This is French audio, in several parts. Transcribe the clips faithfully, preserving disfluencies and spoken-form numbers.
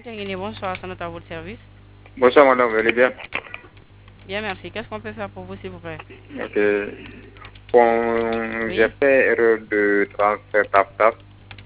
Bonsoir, c'est à votre service. Bonsoir madame, vous allez bien? Bien, merci. Qu'est-ce qu'on peut faire pour vous, s'il vous plaît? Ok. Bon, Oui. j'ai fait erreur de transfert TAP-TAP.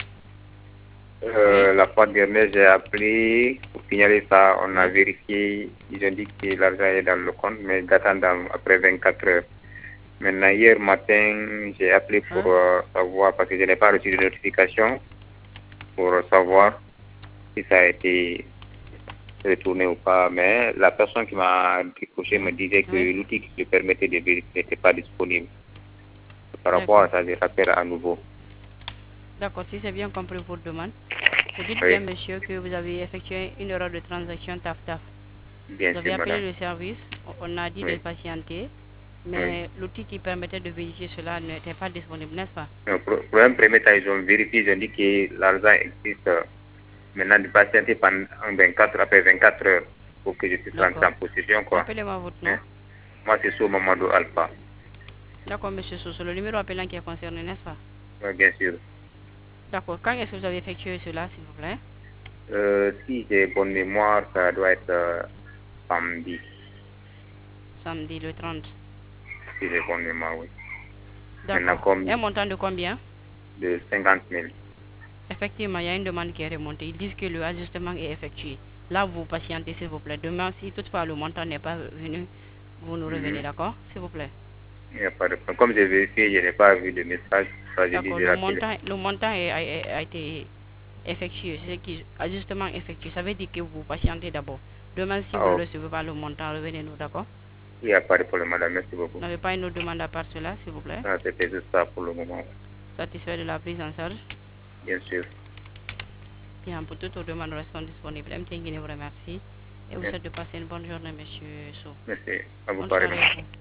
Euh, Oui. La fois dernière, j'ai appelé pour signaler ça. On a Oui. vérifié. Ils ont dit que l'argent est dans le compte, mais d'attendre après vingt-quatre heures. Maintenant, hier matin, j'ai appelé pour Hein? euh, savoir, parce que je n'ai pas reçu de notification, pour savoir si ça a été retourné ou pas. Mais la personne qui m'a décroché me disait que Oui. l'outil qui lui permettait de vérifier n'était pas disponible. Par rapport à D'accord. ça, je rappelle à nouveau. D'accord, si c'est bien compris votre demande, vous dites Oui, bien, monsieur, que vous avez effectué une erreur de transaction TAF-TAF. bien Vous avez sûr, appelé madame. le service, on a dit de Oui, patienter, oui. mais l'outil qui permettait de vérifier cela n'était pas disponible, n'est-ce pas? Non, pour, pour un premier temps, ils ont vérifié, ils ont dit que l'argent existe. Maintenant, de patienter pendant vingt-quatre, après vingt-quatre heures pour que je puisse rentrer D'accord. en possession, quoi. Rappelez-moi votre nom. Hein? Moi, c'est sur Mamadou Alpha. D'accord, monsieur Soso, le numéro appelant qui est concerné, n'est-ce pas? Oui, bien sûr. D'accord. Quand est-ce que vous avez effectué cela, s'il vous plaît? Euh, si j'ai bonne mémoire, ça doit être euh, samedi, Samedi le trente. si j'ai bonne mémoire, oui. Maintenant, D'accord. comme Un montant de combien? de cinquante mille. Effectivement, il y a une demande qui est remontée. Ils disent que le ajustement est effectué. Là, vous patientez, s'il vous plaît. Demain, si toutefois le montant n'est pas venu, vous nous revenez, Mhm. d'accord? S'il vous plaît. Il n'y a pas de problème. Comme j'ai vérifié, je n'ai pas vu de message. Ça, j'ai dit D'accord. de Le rappeler. montant, le montant est- a, a- a été effectué. C'est qui ajustement effectué. Ça veut dire que vous patientez d'abord. Demain, si Ah, vous ne ok. recevez pas le montant, revenez-nous, d'accord? Il n'y a pas de problème, madame. Merci Vous beaucoup. n'avez pas une autre demande à part cela, s'il vous plaît? Ah, c'était juste ça pour le moment. Satisfait de la prise en charge? Bien sûr. Bien, pour toutes vos demandes restant disponibles. M T N vous remercie. Et vous Merci. souhaite de passer une bonne journée, monsieur Sow. Merci. À vous Bonne pareillement. soirée à vous.